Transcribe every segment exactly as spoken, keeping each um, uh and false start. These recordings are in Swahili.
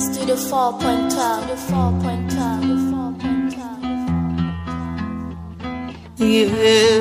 Studio four point twelve. Studio four point twelve. Studio four point twelve. Yeah.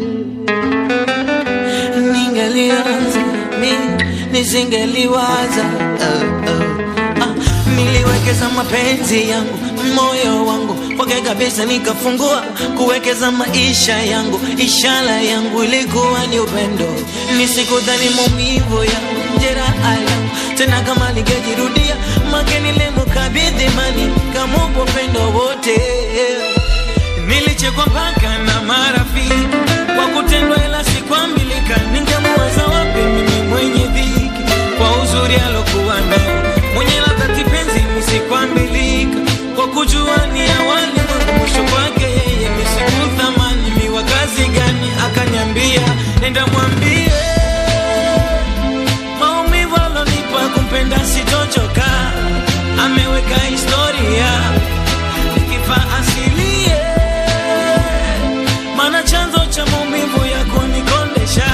Ningelianza mi nisingeliwaza uh, uh. Ah, niliwekeza mapenzi yangu, moyo wangu kwake kabisa, nikafungua kuwekeza maisha yangu. Ishara yangu ilikuwa ni upendo, nisikudhani maumivu yangu, jeraha yangu tena kama lingejirudia. Makeni nilimkabidhi mani kama upendo wote. Nilichekwa mpaka na marafiki kwa kutendwa, ila sikwambilika. Ningemuwaza wapi mimi mwenye dhiki kwa uzuri alokuwa nao, mwenye ladha kipenzi msikwambilika. Kwa kujua ni awali mwangu mwisho kwake yeye, misikuthamani miwa kazi gani. Akaniambia nenda mwambie maumivu alonipa kumpenda sitochoka. Ameweka historia nikifa asilie, mana chanzo cha maumivu ya kunikondesha.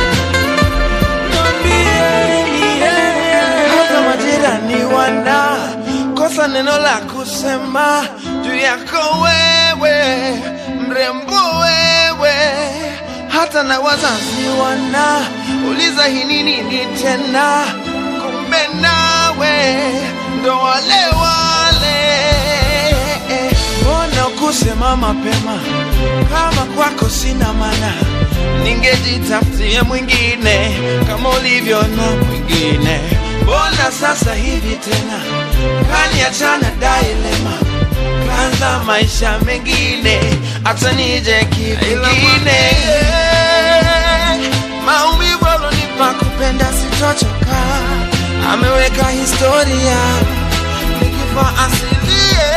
Hata majirani wana kosa neno la kusema juu yako wewe, mrembo wewe. Hata na wazazi wana uliza hii nini tena, kumbe nawe ndo wale wale. Mbona kusema mapema kama kwako sina maana? Ningejitafutia mwingine kama ulivyo na mwingine. Mbona sasa hivi tena kaniachana dilema, kaanza maisha mengine, hata nije kivingine. Maumivu alonipa kupenda sitochoka. Ameweka historia nikifa asilie,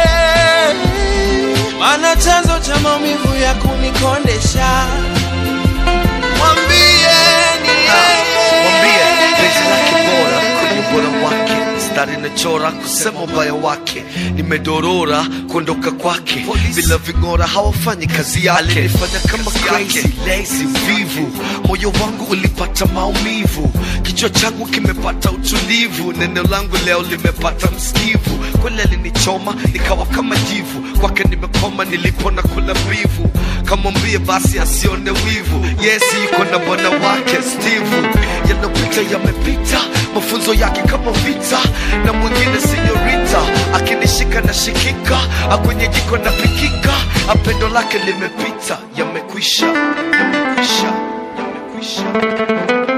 mana chanzo cha maumivu ya kunikondesha. Mwambie ni yeye, mwambie penzi lake bora kwenye bora wake, stari na chora kusema ubaya wake. Nimedorora kuondoka kwake, bila vingora hawafanyi kazi yake. Alinifanya kama crazy, lazy, vivu. Moyo wangu ulipata maumivu, kichwa changu kimepata utulivu. Neno langu leo limepata msikivu. Kweli alinichoma nikawa kama jivu, kwake nimekoma nilipona kula mbivu. Kamwambie basi asione wivu, yes yuko na bwana wake Steve. Yanopita yamepita, mafunzo yake kama vita, na mwingine senyorita. Akinishika na shikika, akwenye jiko na pikika. Apendo lake limepita, yamekwisha, yamekwisha, yamekwisha.